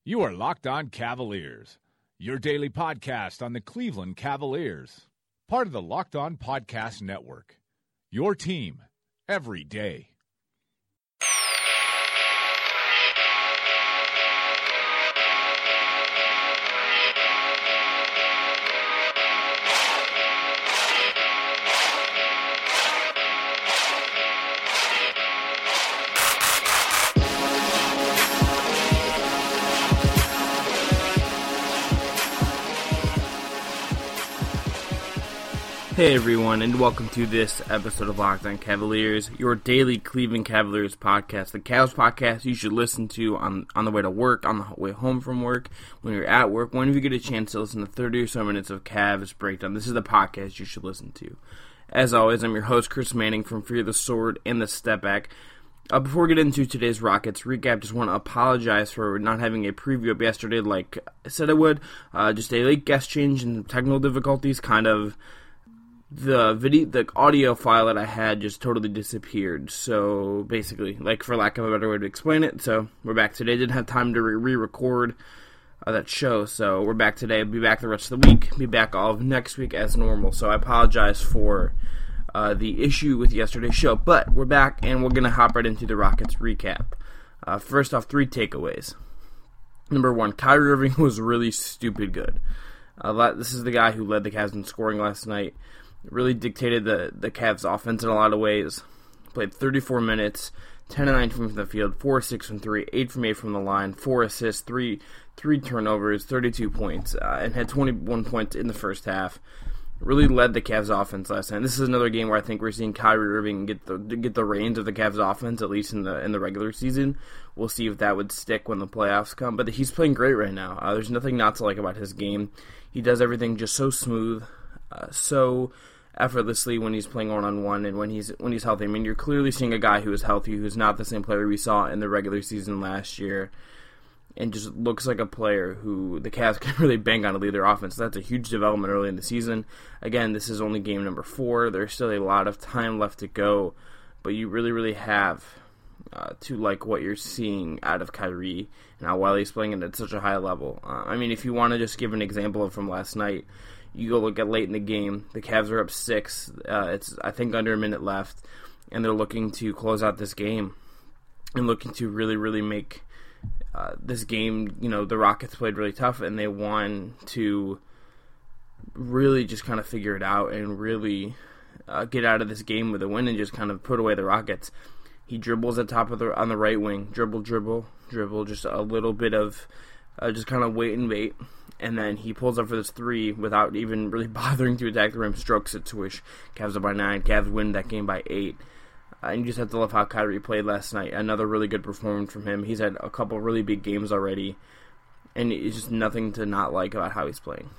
You are Locked On Cavaliers, your daily podcast on the Cleveland Cavaliers. Part of the Locked On Podcast Network, your team every day. Hey everyone, and welcome to this episode of Locked On Cavaliers, your daily Cleveland Cavaliers podcast. The Cavs podcast you should listen to on the way to work, on the way home from work, when you're at work, whenever you get a chance to listen to 30 or so minutes of Cavs breakdown. This is the podcast you should listen to. As always, I'm your host, Chris Manning from Fear the Sword and the Step Back. Before we get into today's Rockets recap, just want to apologize for not having a preview up yesterday like I said I would. Just a late guest change and technical difficulties the audio file that I had just totally disappeared. So basically, for lack of a better way to explain it, so we're back today. Didn't have time to re-record that show, so we're back today. Be back the rest of the week. Be back all of next week as normal. So I apologize for the issue with yesterday's show, but we're back and we're gonna hop right into the Rockets recap. First off, 3 takeaways. Number 1, Kyrie Irving was really stupid good. This is the guy who led the Cavs in scoring last night. Really dictated the Cavs' offense in a lot of ways. Played 34 minutes, 10 of 9 from the field, 4 of 6 from 3, 8 from 8 from the line, 4 assists, 3 turnovers, 32 points, and had 21 points in the first half. Really led the Cavs' offense last night. This is another game where I think we're seeing Kyrie Irving get the reins of the Cavs' offense, at least in the regular season. We'll see if that would stick when the playoffs come. But he's playing great right now. There's nothing not to like about his game. He does everything just so smooth, so effortlessly when he's playing one-on-one and when he's healthy. I mean, you're clearly seeing a guy who is healthy, who's not the same player we saw in the regular season last year, and just looks like a player who the Cavs can really bang on to lead their offense. So that's a huge development early in the season. Again, this is only game number 4. There's still a lot of time left to go, but you really, really have to like what you're seeing out of Kyrie now while he's playing at such a high level. I mean, if you want to just give an example from last night, you go look at late in the game. The Cavs are up 6. It's, I think, under a minute left, and they're looking to close out this game and looking to really, really make this game. You know, the Rockets played really tough, and they want to really just kind of figure it out and really get out of this game with a win and just kind of put away the Rockets. He dribbles at top of on the right wing, dribble, just a little bit of just kind of wait and bait. And then he pulls up for this 3 without even really bothering to attack the rim, strokes it, swish. Cavs up by 9. Cavs win that game by 8. And you just have to love how Kyrie played last night. Another really good performance from him. He's had a couple really big games already. And it's just nothing to not like about how he's playing.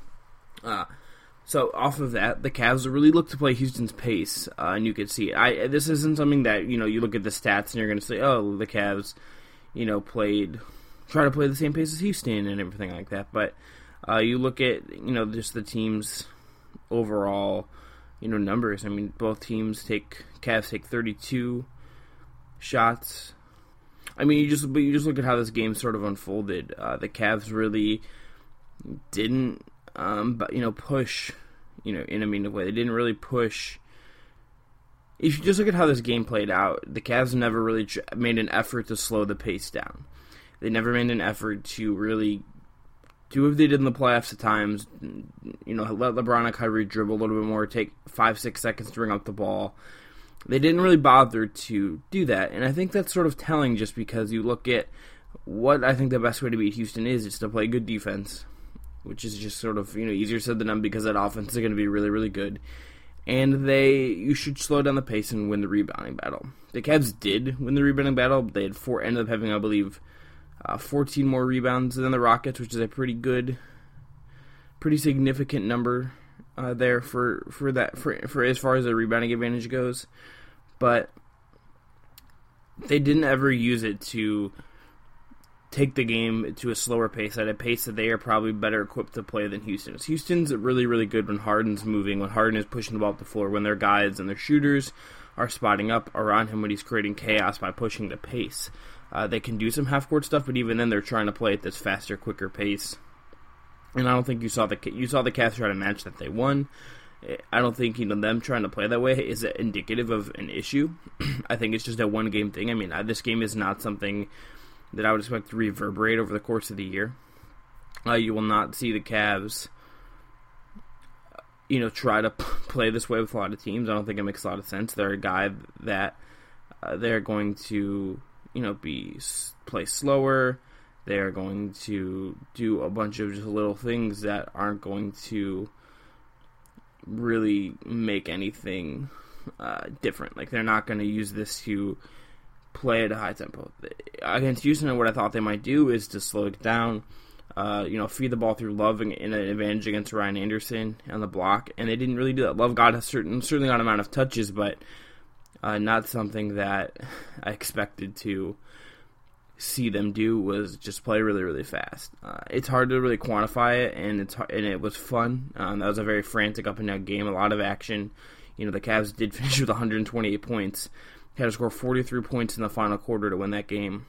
So off of that, the Cavs really look to play Houston's pace. And you can see it. This isn't something that, you look at the stats and you're going to say, oh, the Cavs, try to play the same pace as Houston and everything like that. But you look at, just the team's overall, numbers. I mean, both teams Cavs take 32 shots. I mean, you just look at how this game sort of unfolded. The Cavs really didn't, push, in a meaningful way. They didn't really push. If you just look at how this game played out, the Cavs never really made an effort to slow the pace down. They never made an effort to really do what they did in the playoffs at times. Let LeBron and Kyrie dribble a little bit more, take 5-6 seconds to bring up the ball. They didn't really bother to do that, and I think that's sort of telling just because you look at what I think the best way to beat Houston is to play good defense, which is just sort of, easier said than done because that offense is going to be really, really good. And you should slow down the pace and win the rebounding battle. The Cavs did win the rebounding battle. They ended up having, I believe, 14 more rebounds than the Rockets, which is a pretty significant number there for as far as the rebounding advantage goes. But they didn't ever use it to take the game to a slower pace, at a pace that they are probably better equipped to play than Houston is. Houston's really, really good when Harden's moving, when Harden is pushing the ball up the floor, when their guys and their shooters are spotting up around him, when he's creating chaos by pushing the pace. They can do some half-court stuff, but even then they're trying to play at this faster, quicker pace. And I don't think you saw the Cavs try to match that they won. I don't think them trying to play that way is indicative of an issue. I think it's just a one-game thing. I mean, this game is not something that I would expect to reverberate over the course of the year. You will not see the Cavs, try to play this way with a lot of teams. I don't think it makes a lot of sense. They're a guy that they're going to, play slower. They're going to do a bunch of just little things that aren't going to really make anything different. Like, they're not going to use this to play at a high tempo. Against Houston, what I thought they might do is to slow it down, feed the ball through Love in an advantage against Ryan Anderson on the block, and they didn't really do that. Love got certainly got an amount of touches, but not something that I expected to see them do was just play really, really fast. It's hard to really quantify it, and it was fun. That was a very frantic up and down game, a lot of action. The Cavs did finish with 128 points. Had to score 43 points in the final quarter to win that game.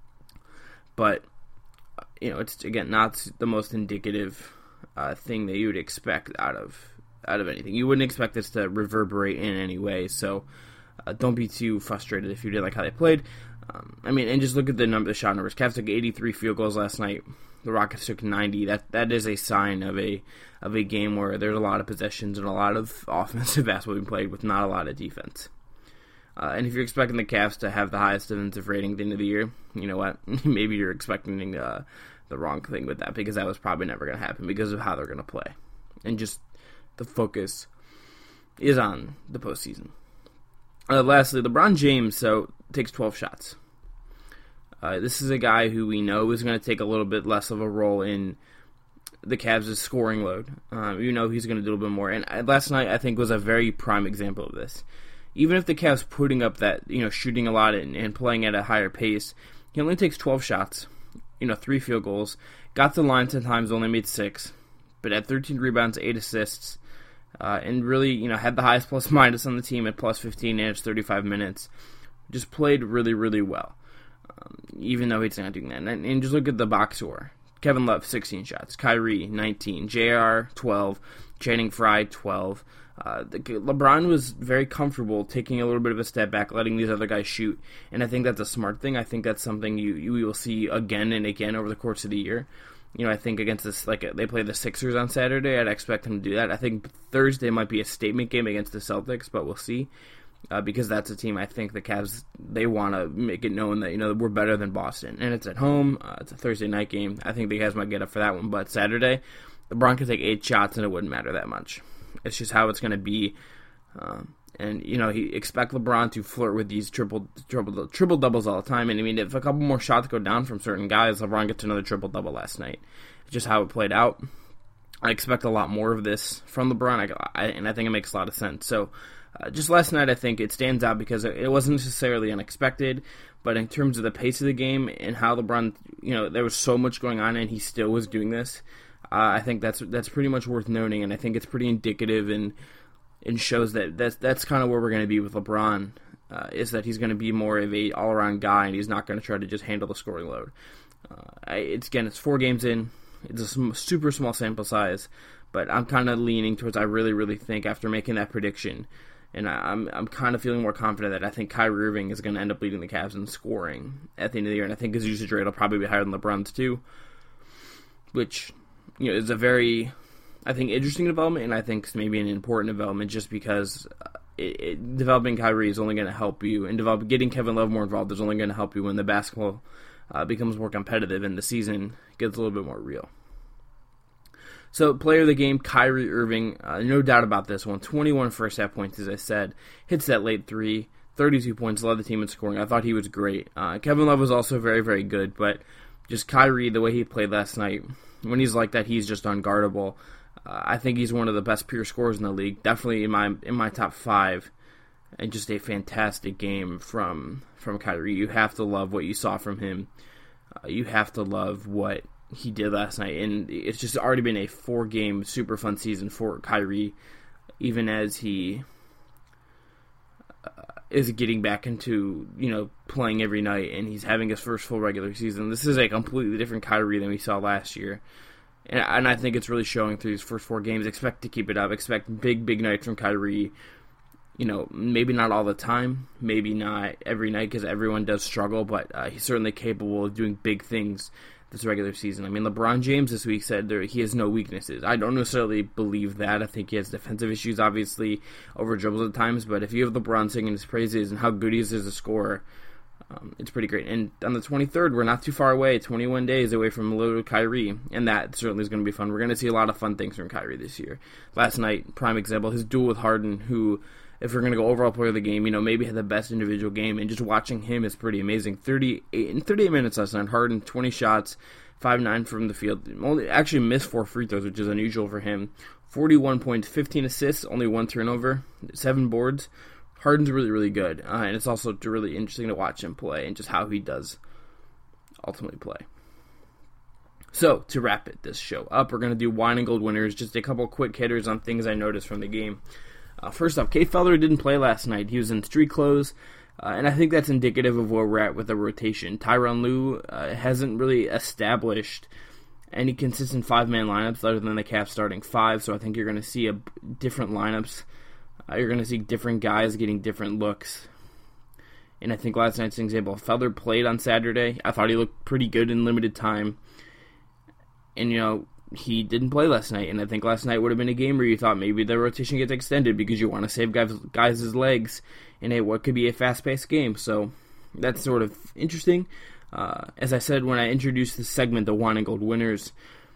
But it's again not the most indicative thing that you would expect out of anything. You wouldn't expect this to reverberate in any way. So don't be too frustrated if you did like how they played. And just look at the shot numbers. Cavs took 83 field goals last night. The Rockets took 90. That is a sign of a game where there's a lot of possessions and a lot of offensive basketball being played with not a lot of defense. And if you're expecting the Cavs to have the highest defensive rating at the end of the year, you know what? Maybe you're expecting the wrong thing with that, because that was probably never going to happen because of how they're going to play. And just the focus is on the postseason. Lastly, LeBron James takes 12 shots. This is a guy who we know is going to take a little bit less of a role in the Cavs' scoring load. He's going to do a little bit more. And last night, I think, was a very prime example of this. Even if the Cavs putting up that, shooting a lot and playing at a higher pace, he only takes 12 shots, 3 field goals, got to the line 10 times, only made 6, but had 13 rebounds, 8 assists, and really, had the highest plus minus on the team at plus 15 in 35 minutes. Just played really, really well, even though he's not doing that. And just look at the box score. Kevin Love, 16 shots. Kyrie, 19. JR, 12. Channing Frye, 12. LeBron was very comfortable taking a little bit of a step back, letting these other guys shoot, and I think that's a smart thing. I think that's something you will see again and again over the course of the year. I think against this, they play the Sixers on Saturday, I'd expect them to do that. I think Thursday might be a statement game against the Celtics, but we'll see, because that's a team I think the Cavs, they want to make it known that, we're better than Boston, and it's at home. It's a Thursday night game. I think the Cavs might get up for that one, but Saturday, LeBron could take 8 shots and it wouldn't matter that much. It's just how it's going to be. He expect LeBron to flirt with these triple doubles all the time. And if a couple more shots go down from certain guys, LeBron gets another triple double last night. It's just how it played out. I expect a lot more of this from LeBron, and I think it makes a lot of sense. So, just last night, I think it stands out because it wasn't necessarily unexpected, but in terms of the pace of the game and how LeBron, there was so much going on, and he still was doing this. I think that's pretty much worth noting, and I think it's pretty indicative and shows that's kind of where we're going to be with LeBron, is that he's going to be more of a all-around guy, and he's not going to try to just handle the scoring load. It's 4 games in. It's a super small sample size, but I'm kind of leaning towards I really, really think after making that prediction, and I'm kind of feeling more confident that I think Kyrie Irving is going to end up leading the Cavs in scoring at the end of the year, and I think his usage rate will probably be higher than LeBron's too, which is a very, I think, interesting development, and I think maybe an important development just because developing Kyrie is only going to help you, and getting Kevin Love more involved is only going to help you when the basketball becomes more competitive and the season gets a little bit more real. So, player of the game, Kyrie Irving, no doubt about this one. 21 first-half points, as I said. Hits that late 3, 32 points, led the team in scoring. I thought he was great. Kevin Love was also very, very good, but just Kyrie, the way he played last night, when he's like that, he's just unguardable. I think he's one of the best pure scorers in the league, definitely in my top 5, and just a fantastic game from Kyrie. You have to love what you saw from him. You have to love what he did last night, and it's just already been a 4-game super fun season for Kyrie, even as he is getting back into, playing every night, and he's having his first full regular season. This is a completely different Kyrie than we saw last year. And I think it's really showing through these first 4 games. Expect to keep it up. Expect big nights from Kyrie. Maybe not all the time. Maybe not every night because everyone does struggle, but he's certainly capable of doing big things this regular season. I mean, LeBron James this week said he has no weaknesses. I don't necessarily believe that. I think he has defensive issues, obviously, over dribbles at times, but if you have LeBron singing his praises and how good he is as a scorer, it's pretty great. And on the 23rd, we're not too far away, 21 days away from little Kyrie, and that certainly is going to be fun. We're going to see a lot of fun things from Kyrie this year. Last night, prime example, his duel with Harden, who, if we're going to go overall player of the game, maybe had the best individual game, and just watching him is pretty amazing. 38 minutes last night, Harden, 20 shots, 5-9 from the field. Only actually missed 4 free throws, which is unusual for him. 41 points, 15 assists, only 1 turnover, 7 boards. Harden's really, really good, and it's also really interesting to watch him play and just how he does ultimately play. So, to wrap this show up, we're going to do wine and gold winners, just a couple quick hitters on things I noticed from the game. First off, Kay Felder didn't play last night. He was in street clothes, and I think that's indicative of where we're at with the rotation. Tyronn Lue hasn't really established any consistent 5-man lineups other than the Cavs starting 5, so I think you're going to see different lineups. You're going to see different guys getting different looks. And I think last night's an example. Felder played on Saturday. I thought he looked pretty good in limited time. And, he didn't play last night. And I think last night would have been a game where you thought maybe the rotation gets extended because you want to save guys' legs in what could be a fast-paced game. So that's sort of interesting. As I said when I introduced this segment, the wine and gold winners,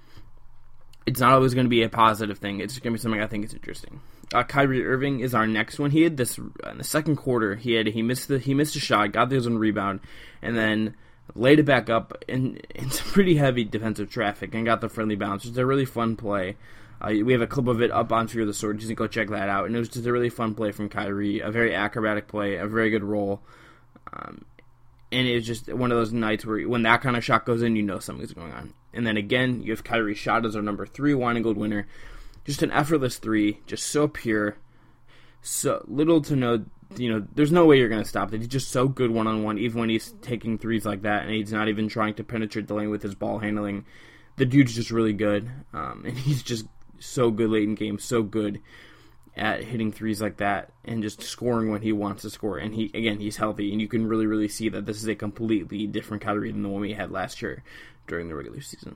it's not always going to be a positive thing. It's going to be something I think is interesting. Kyrie Irving is our next one. He had this in the second quarter. He missed a shot, got his own rebound, and then laid it back up in some pretty heavy defensive traffic and got the friendly bounce. It's a really fun play. We have a clip of it up on Fear the Sword. You can go check that out. And it was just a really fun play from Kyrie, a very acrobatic play, a very good roll. And it was just one of those nights where when that kind of shot goes in, you know something's going on. And then again, you have Kyrie's shot as our number 3 wine and gold winner. Just an effortless 3, just so pure, so little to no, there's no way you're going to stop it. He's just so good one-on-one, even when he's taking threes like that, and he's not even trying to penetrate the lane with his ball handling. The dude's just really good, and he's just so good late in games, so good at hitting threes like that, and just scoring when he wants to score. And he's healthy, and you can really, really see that this is a completely different Kyrie than the one we had last year during the regular season.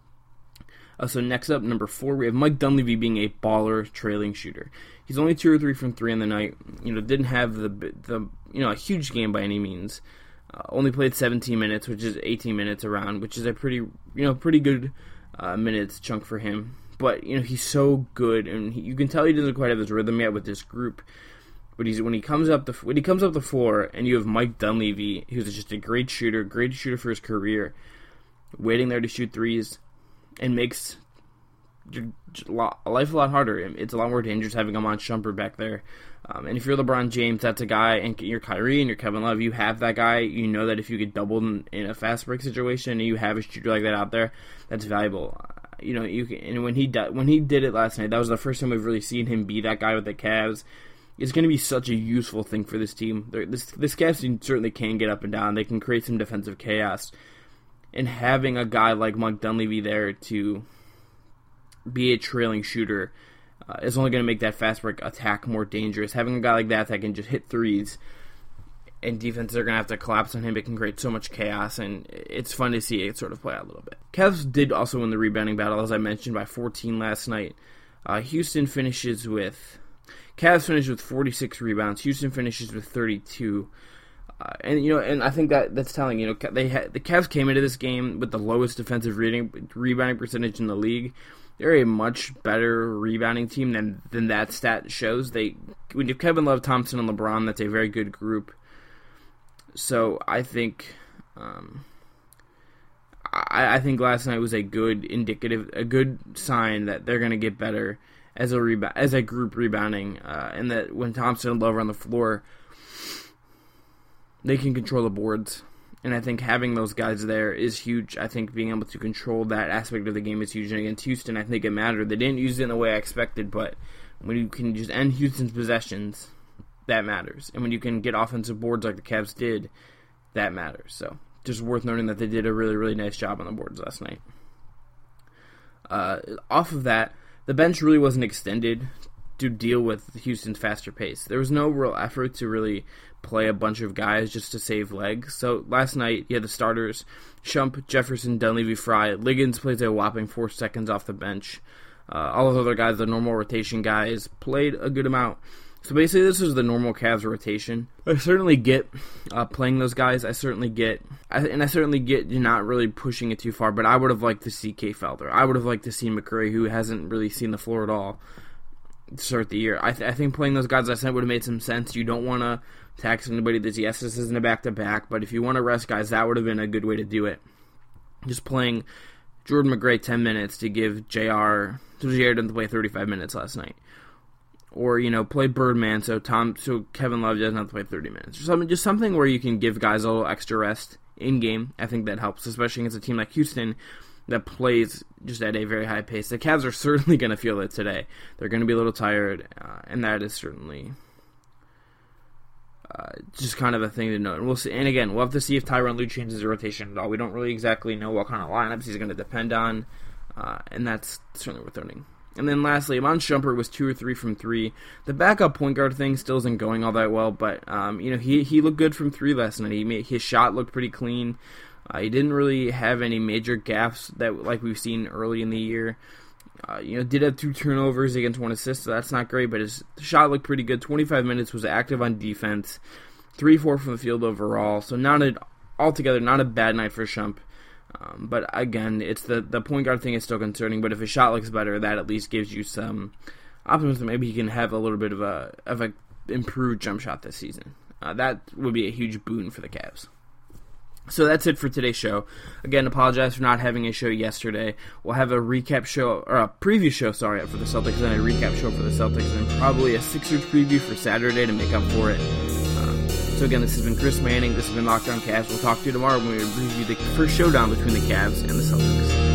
So next up, number 4, we have Mike Dunleavy being a baller trailing shooter. He's only 2 or 3 from 3 on the night. Didn't have the a huge game by any means. Only played 17 minutes, which is 18 minutes around, which is a pretty good minutes chunk for him. But he's so good, and you can tell he doesn't quite have his rhythm yet with this group. But when he comes up the floor, and you have Mike Dunleavy, who's just a great shooter for his career, waiting there to shoot threes. And makes life a lot harder. It's a lot more dangerous having Iman Shumpert back there. And if you're LeBron James, that's a guy, and you're Kyrie and you're Kevin Love, you have that guy. You know that if you get doubled in a fast break situation and you have a shooter like that out there, that's valuable. And when he did it last night, that was the first time we've really seen him be that guy with the Cavs. It's going to be such a useful thing for this team. This Cavs team certainly can get up and down. They can create some defensive chaos. And having a guy like Mike Dunleavy there to be a trailing shooter is only going to make that fast break attack more dangerous. Having a guy like that can just hit threes, and defenses are going to have to collapse on him. It can create so much chaos, and it's fun to see it sort of play out a little bit. Cavs did also win the rebounding battle, as I mentioned, by 14 last night. Cavs finishes with 46 rebounds. Houston finishes with 32. And I think that's telling. The Cavs came into this game with the lowest defensive rebounding percentage in the league. They're a much better rebounding team than that stat shows. When you have Kevin Love, Thompson, and LeBron, that's a very good group. So I think, I think last night was a good sign that they're going to get better as a group rebounding, and that when Thompson and Love are on the floor, they can control the boards, and I think having those guys there is huge. I think being able to control that aspect of the game is huge, and against Houston, I think it mattered. They didn't use it in the way I expected, but when you can just end Houston's possessions, that matters. And when you can get offensive boards like the Cavs did, that matters. So just worth noting that they did a really, really nice job on the boards last night. Off of that, the bench really wasn't extended to deal with Houston's faster pace. There was no real effort to really play a bunch of guys just to save legs. So last night, you had the starters, Shump, Jefferson, Dunleavy, Fry. Liggins plays a whopping 4 seconds off the bench. All those other guys, the normal rotation guys, played a good amount. So basically, this is the normal Cavs rotation. I certainly get playing those guys. I certainly get you're not really pushing it too far, but I would have liked to see Kay Felder. I would have liked to see McCray, who hasn't really seen the floor at all, to start the year. I think playing those guys last night would have made some sense. You don't want to tax anybody that, yes, this isn't a back-to-back, but if you want to rest guys, that would have been a good way to do it. Just playing Jordan McRae 10 minutes to give JR didn't play 35 minutes last night. Or, play Birdman so Kevin Love doesn't have to play 30 minutes. Just something where you can give guys a little extra rest in-game. I think that helps, especially against a team like Houston that plays just at a very high pace. The Cavs are certainly going to feel it today. They're going to be a little tired, and that is certainly just kind of a thing to note. And we'll see. And again, we'll have to see if Tyronn Lue changes his rotation at all. We don't really exactly know what kind of lineups he's going to depend on, and that's certainly worth noting. And then lastly, Iman Shumpert was 2 or 3 from 3. The backup point guard thing still isn't going all that well, but he looked good from 3 last night. His shot looked pretty clean. He didn't really have any major gaffes that like we've seen early in the year. Did have 2 turnovers against 1 assist, so that's not great, but his shot looked pretty good. 25 minutes, was active on defense. 3-4 from the field overall, so altogether not a bad night for Shump. But again, it's the point guard thing is still concerning. But if his shot looks better, that at least gives you some optimism. Maybe he can have a little bit of a improved jump shot this season. That would be a huge boon for the Cavs. So that's it for today's show. Again, apologize for not having a show yesterday. We'll have a preview show, for the Celtics, and a recap show for the Celtics, and probably a Sixers preview for Saturday to make up for it. So again, this has been Chris Manning. This has been Locked On Cavs. We'll talk to you tomorrow when we review the first showdown between the Cavs and the Celtics.